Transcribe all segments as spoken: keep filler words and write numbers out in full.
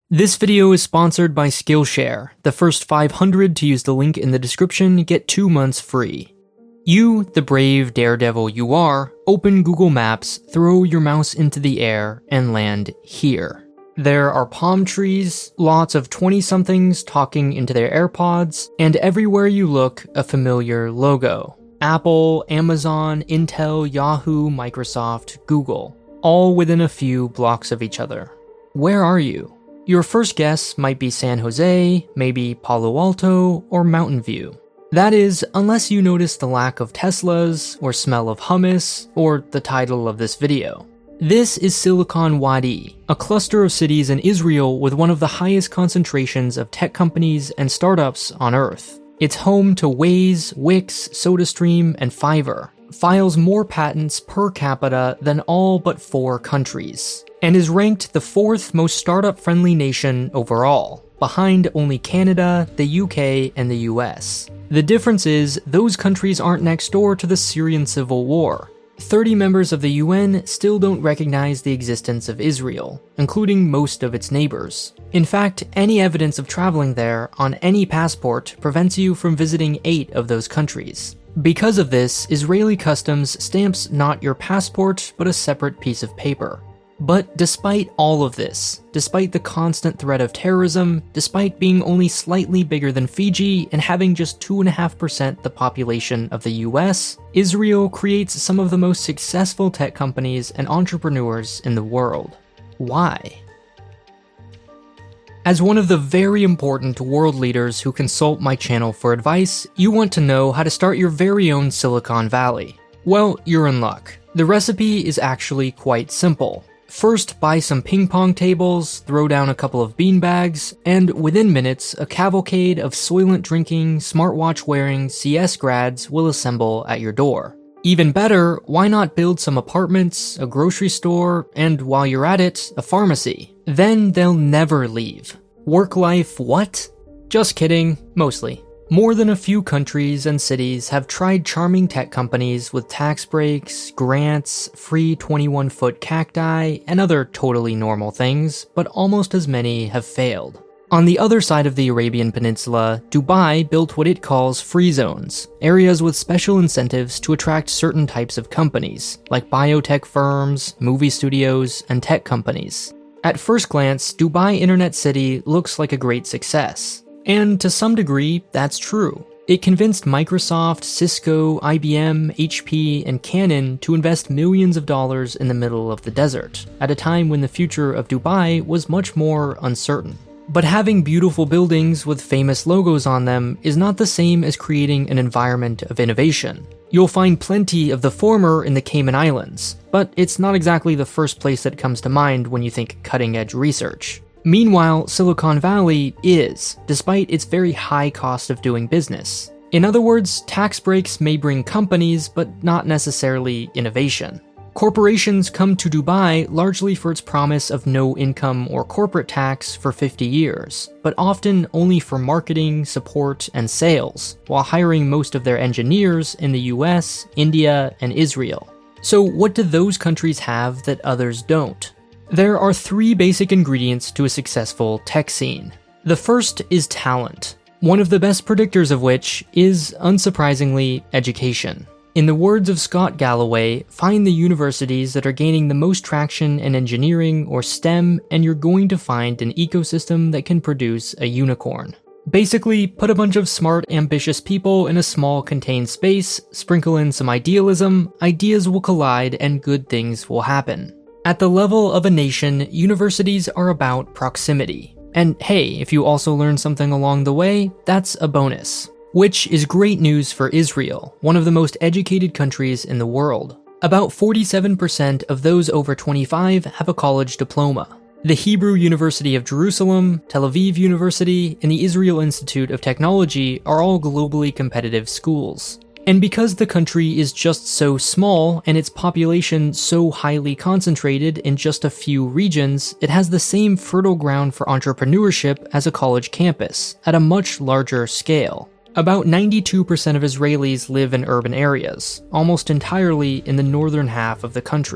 This video is sponsored by Skillshare. The first five hundred to use the link in the description get two months free. You, the brave daredevil you are, open Google Maps, throw your mouse into the air, and land here. There are palm trees, lots of twenty-somethings talking into their AirPods, and everywhere you look, a familiar logo. Apple, Amazon, Intel, Yahoo, Microsoft, Google, all within a few blocks of each other. Where are you? Your first guess might be San Jose, maybe Palo Alto, or Mountain View. That is, unless you notice the lack of Teslas, or smell of hummus, or the title of this video. This is Silicon Wadi, a cluster of cities in Israel with one of the highest concentrations of tech companies and startups on Earth. It's home to Waze, Wix, SodaStream, and Fiverr, files more patents per capita than all but four countries, and is ranked the fourth most startup-friendly nation overall, behind only Canada, the U K, and the U S. The difference is, those countries aren't next door to the Syrian civil war. thirty members of the U N still don't recognize the existence of Israel, including most of its neighbors. In fact, any evidence of traveling there on any passport prevents you from visiting eight of those countries. Because of this, Israeli customs stamps not your passport, but a separate piece of paper. But despite all of this, despite the constant threat of terrorism, despite being only slightly bigger than Fiji and having just two point five percent the population of the U S, Israel creates some of the most successful tech companies and entrepreneurs in the world. Why? As one of the very important world leaders who consult my channel for advice, you want to know how to start your very own Silicon Valley. Well, you're in luck. The recipe is actually quite simple. First, buy some ping pong tables, throw down a couple of beanbags, and within minutes, a cavalcade of Soylent drinking, smartwatch wearing C S grads will assemble at your door. Even better, why not build some apartments, a grocery store, and while you're at it, a pharmacy? Then they'll never leave. Work life what? Just kidding, mostly. More than a few countries and cities have tried charming tech companies with tax breaks, grants, free twenty-one foot cacti, and other totally normal things, but almost as many have failed. On the other side of the Arabian Peninsula, Dubai built what it calls free zones, areas with special incentives to attract certain types of companies, like biotech firms, movie studios, and tech companies. At first glance, Dubai Internet City looks like a great success. And to some degree, that's true. It convinced Microsoft, Cisco, I B M, H P, and Canon to invest millions of dollars in the middle of the desert, at a time when the future of Dubai was much more uncertain. But having beautiful buildings with famous logos on them is not the same as creating an environment of innovation. You'll find plenty of the former in the Cayman Islands, but it's not exactly the first place that comes to mind when you think cutting-edge research. Meanwhile, Silicon Valley is, despite its very high cost of doing business. In other words, tax breaks may bring companies, but not necessarily innovation. Corporations come to Dubai largely for its promise of no income or corporate tax for fifty years, but often only for marketing, support, and sales, while hiring most of their engineers in the U S, India, and Israel. So what do those countries have that others don't? There are three basic ingredients to a successful tech scene. The first is talent, one of the best predictors of which is, unsurprisingly, education. In the words of Scott Galloway, find the universities that are gaining the most traction in engineering or STEM, and you're going to find an ecosystem that can produce a unicorn. Basically, put a bunch of smart, ambitious people in a small, contained space, sprinkle in some idealism, ideas will collide, and good things will happen. At the level of a nation, universities are about proximity. And hey, if you also learn something along the way, that's a bonus. Which is great news for Israel, one of the most educated countries in the world. About forty-seven percent of those over twenty-five have a college diploma. The Hebrew University of Jerusalem, Tel Aviv University, and the Israel Institute of Technology are all globally competitive schools. And because the country is just so small and its population so highly concentrated in just a few regions, it has the same fertile ground for entrepreneurship as a college campus, at a much larger scale. About ninety-two percent of Israelis live in urban areas, almost entirely in the northern half of the country.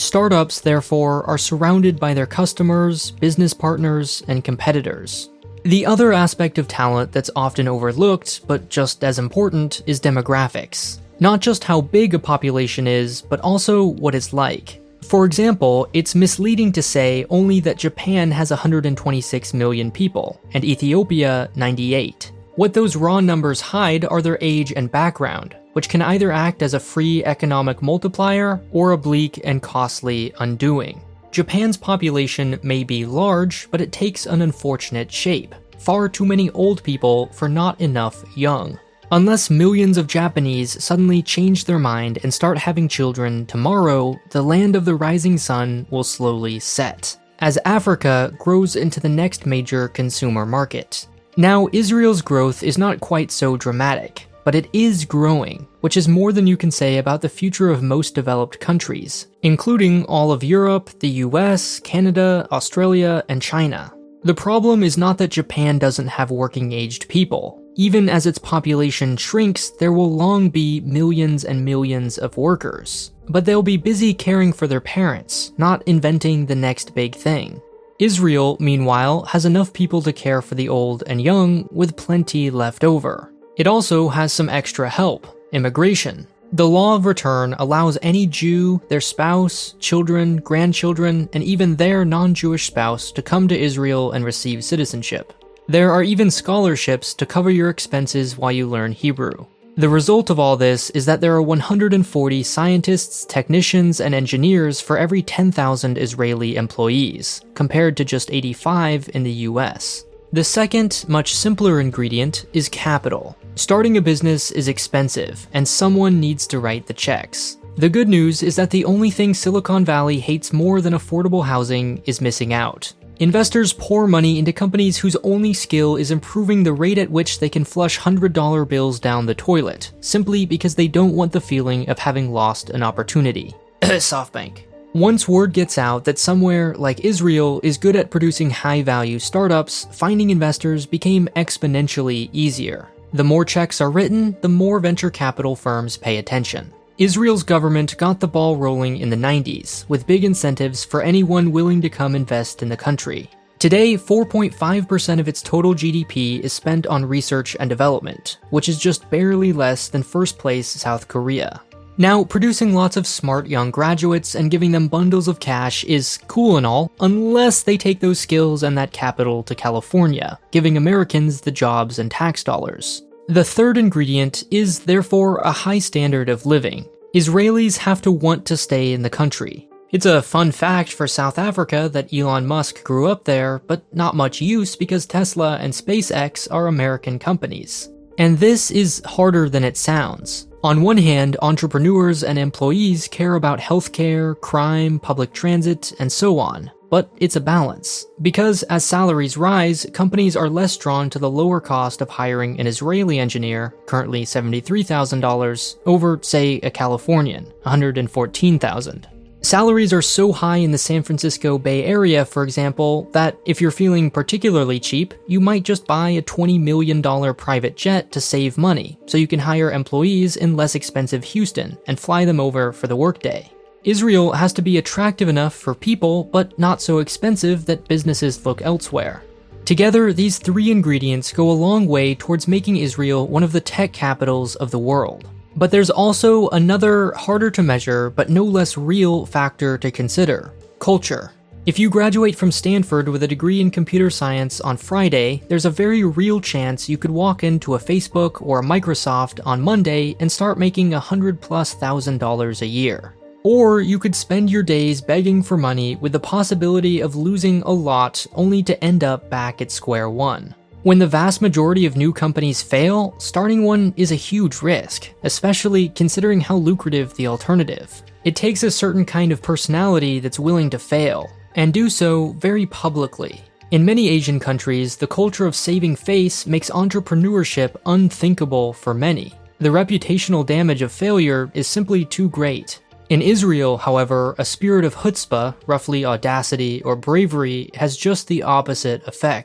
Startups, therefore, are surrounded by their customers, business partners, and competitors. The other aspect of talent that's often overlooked, but just as important, is demographics. Not just how big a population is, but also what it's like. For example, it's misleading to say only that Japan has one hundred twenty-six million people, and Ethiopia ninety-eight. What those raw numbers hide are their age and background, which can either act as a free economic multiplier or a bleak and costly undoing. Japan's population may be large, but it takes an unfortunate shape. Far too many old people for not enough young. Unless millions of Japanese suddenly change their mind and start having children tomorrow, the land of the rising sun will slowly set, as Africa grows into the next major consumer market. Now, Israel's growth is not quite so dramatic, but it is growing, which is more than you can say about the future of most developed countries, including all of Europe, the U S, Canada, Australia, and China. The problem is not that Japan doesn't have working-aged people. Even as its population shrinks, there will long be millions and millions of workers. But they'll be busy caring for their parents, not inventing the next big thing. Israel, meanwhile, has enough people to care for the old and young, with plenty left over. It also has some extra help: immigration. The law of return allows any Jew, their spouse, children, grandchildren, and even their non-Jewish spouse to come to Israel and receive citizenship. There are even scholarships to cover your expenses while you learn Hebrew. The result of all this is that there are one hundred forty scientists, technicians, and engineers for every ten thousand Israeli employees, compared to just eighty-five in the U S. The second, much simpler ingredient is capital. Starting a business is expensive, and someone needs to write the checks. The good news is that the only thing Silicon Valley hates more than affordable housing is missing out. Investors pour money into companies whose only skill is improving the rate at which they can flush one hundred dollar bills down the toilet, simply because they don't want the feeling of having lost an opportunity. SoftBank. Once word gets out that somewhere like Israel is good at producing high-value startups, finding investors became exponentially easier. The more checks are written, the more venture capital firms pay attention. Israel's government got the ball rolling in the nineties, with big incentives for anyone willing to come invest in the country. Today, four point five percent of its total G D P is spent on research and development, which is just barely less than first-place South Korea. Now, producing lots of smart young graduates and giving them bundles of cash is cool and all, unless they take those skills and that capital to California, giving Americans the jobs and tax dollars. The third ingredient is, therefore, a high standard of living. Israelis have to want to stay in the country. It's a fun fact for South Africa that Elon Musk grew up there, but not much use because Tesla and SpaceX are American companies. And this is harder than it sounds. On one hand, entrepreneurs and employees care about healthcare, crime, public transit, and so on. But it's a balance, because as salaries rise, companies are less drawn to the lower cost of hiring an Israeli engineer, currently seventy-three thousand dollars, over, say, a Californian, one hundred fourteen thousand dollars. Salaries are so high in the San Francisco Bay Area, for example, that if you're feeling particularly cheap, you might just buy a twenty million dollars private jet to save money, so you can hire employees in less expensive Houston and fly them over for the workday. Israel has to be attractive enough for people, but not so expensive that businesses look elsewhere. Together, these three ingredients go a long way towards making Israel one of the tech capitals of the world. But there's also another, harder to measure, but no less real factor to consider: culture. If you graduate from Stanford with a degree in computer science on Friday, there's a very real chance you could walk into a Facebook or a Microsoft on Monday and start making a hundred plus thousand dollars a year. Or you could spend your days begging for money with the possibility of losing a lot only to end up back at square one. When the vast majority of new companies fail, starting one is a huge risk, especially considering how lucrative the alternative. It takes a certain kind of personality that's willing to fail, and do so very publicly. In many Asian countries, the culture of saving face makes entrepreneurship unthinkable for many. The reputational damage of failure is simply too great. In Israel, however, a spirit of chutzpah, roughly audacity or bravery, has just the opposite effect.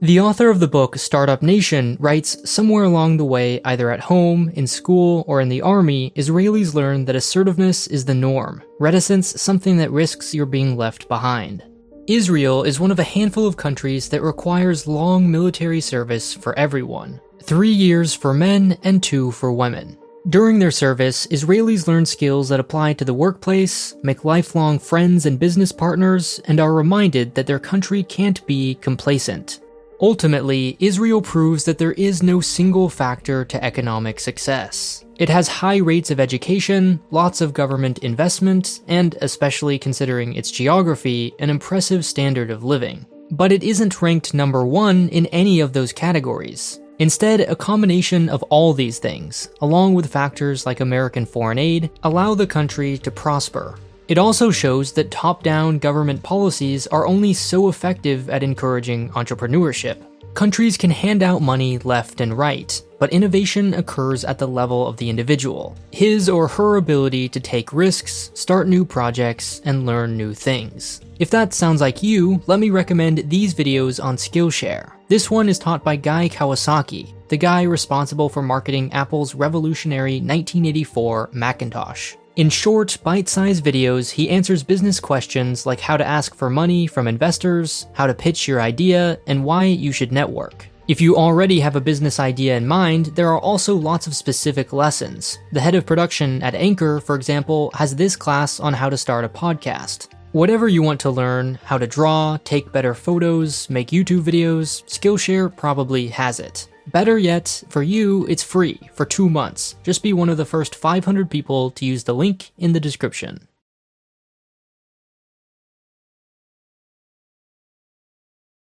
The author of the book Startup Nation writes, somewhere along the way, either at home, in school, or in the army, Israelis learn that assertiveness is the norm, reticence something that risks your being left behind. Israel is one of a handful of countries that requires long military service for everyone, three years for men and two for women. During their service, Israelis learn skills that apply to the workplace, make lifelong friends and business partners, and are reminded that their country can't be complacent. Ultimately, Israel proves that there is no single factor to economic success. It has high rates of education, lots of government investment, and, especially considering its geography, an impressive standard of living. But it isn't ranked number one in any of those categories. Instead, a combination of all these things, along with factors like American foreign aid, allow the country to prosper. It also shows that top-down government policies are only so effective at encouraging entrepreneurship. Countries can hand out money left and right, but innovation occurs at the level of the individual, his or her ability to take risks, start new projects, and learn new things. If that sounds like you, let me recommend these videos on Skillshare. This one is taught by Guy Kawasaki, the guy responsible for marketing Apple's revolutionary nineteen eighty-four Macintosh. In short, bite-sized videos, he answers business questions like how to ask for money from investors, how to pitch your idea, and why you should network. If you already have a business idea in mind, there are also lots of specific lessons. The head of production at Anchor, for example, has this class on how to start a podcast. Whatever you want to learn, how to draw, take better photos, make YouTube videos, Skillshare probably has it. Better yet, for you, it's free for two months. Just be one of the first five hundred people to use the link in the description.